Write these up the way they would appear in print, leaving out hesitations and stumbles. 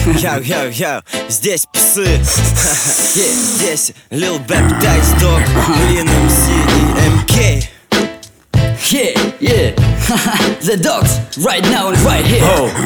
Йоу, здесь псы. Здесь Lil Baptized Dog, Lin MC и MK. Yeah, the dogs right now and right here.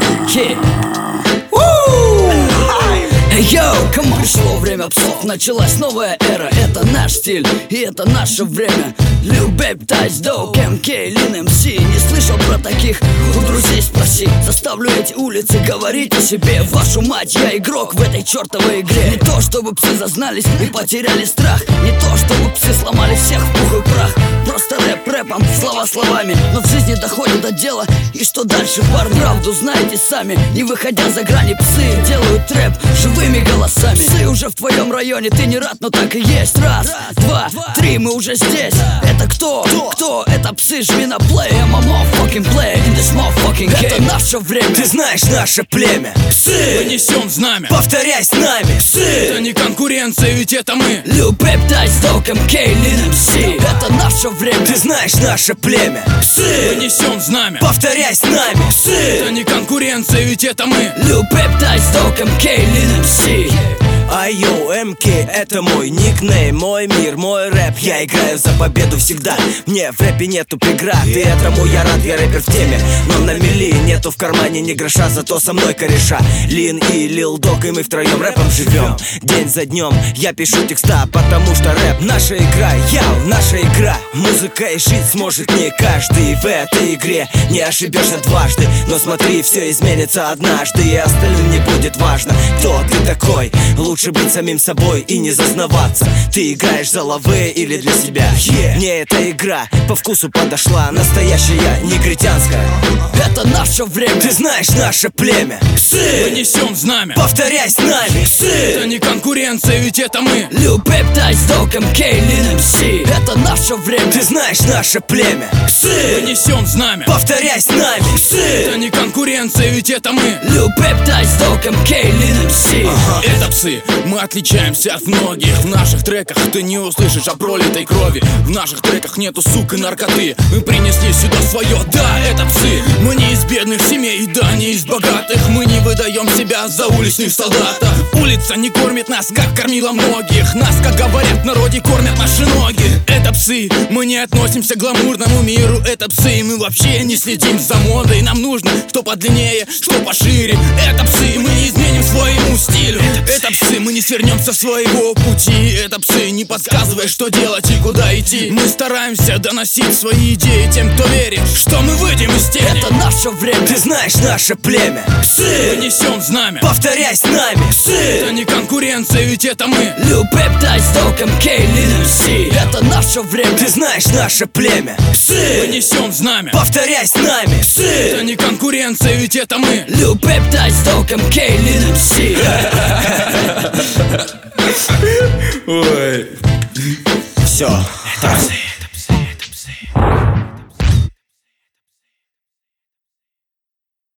Йоу, кому пришло время псов, началась новая эра. Это наш стиль, и это наше время. Lil Baptized Dog, MK, Lin MC. Не слышал про таких, у друзей спроси. Заставлю эти улицы говорить о себе. Вашу мать, я игрок в этой чертовой игре. Не то, чтобы псы зазнались и потеряли страх. Не то, чтобы псы сломали всех в пух и прах. Просто рэп рэпом, слова словами. Но в жизни доходит до дела. И что дальше, парни? Правду знаете сами. Не выходя за грани, псы делают рэп живыми голосами. Псы уже в твоем районе, ты не рад, но так и есть. Раз, два, три, мы уже здесь. Это кто? Кто? Это псы, жми на плей. I'm a motherfucking player in this motherfucking game. Это наше время. Ты знаешь наше племя. Псы! Мы несем знамя. Повторяй с нами. Псы! Это не конкуренция, ведь это мы. Lil Baptized Dog, MK, Lin MC. Это наше время. Ты знаешь наше племя. Псы! Мы несем знамя. Повторяй с нами. Псы! Это не конкуренция, ведь это мы. Lil Baptized Dog, MK, Lin MC. Айо, МК, это мой никнейм, мой мир, мой рэп. Я играю за победу всегда. Мне в рэпе нету преград, и этому я рад, я рэпер в теме. Но на мели нету в кармане ни гроша, зато со мной кореша Лин и Lil Dog, и мы втроем рэпом живем. День за днем я пишу текста, потому что рэп наша игра, наша игра. Музыка и жить сможет не каждый. В этой игре не ошибешься дважды. Но смотри, все изменится однажды, и остальным не будет важно, кто ты такой. Лучше быть самим собой и не зазнаваться. Ты играешь за лавы или для себя. Мне эта игра по вкусу подошла. Настоящая, негритянская. Это наше время. Ты знаешь наше племя. Псы! Мы несем знамя. Повторяй с нами. Псы! Это не конкуренция, ведь это мы. Lil Baptized Dog, MK, Lin MC. Это наше время. Ты знаешь наше племя. Псы! Мы несем знамя. Повторяй с нами. Псы! Это не конкуренция, ведь это мы. Lil Baptized Dog, MK, Lin MC. Это псы, мы отличаемся от многих. В наших треках ты не услышишь о пролитой крови. В наших треках нету сук и наркоты. Мы принесли сюда свое, да, это псы. Мы не из бедных семей, да, не из богатых. Мы не выдаем себя за уличных солдатов. Улица не кормит нас, как кормила многих. Нас, как говорят в народе, кормят наши ноги. Это псы, мы не относимся к гламурному миру. Это псы, мы вообще не следим за модой. Нам нужно что подлиннее, что пошире. Это псы, мы не изменим своему стилю. Это псы, мы не свернем со своего пути. Это псы, не подсказывай, что делать и куда идти. Мы стараемся доносить свои идеи тем, кто верит, что мы выйдем из тени. Это наше время. Ты знаешь наше племя. Псы! Мы несем знамя. Повторяй с нами. Псы! Это не конкуренция, ведь это мы. Lil Baptized Dog, MK, Lin MC. Это наше время. Ты знаешь наше племя. Псы! Мы несем знамя. Повторяй с нами. Псы! Это не конкуренция, ведь это мы. Lil Baptized Dog, MK, Lin MC. Ой. Все. Это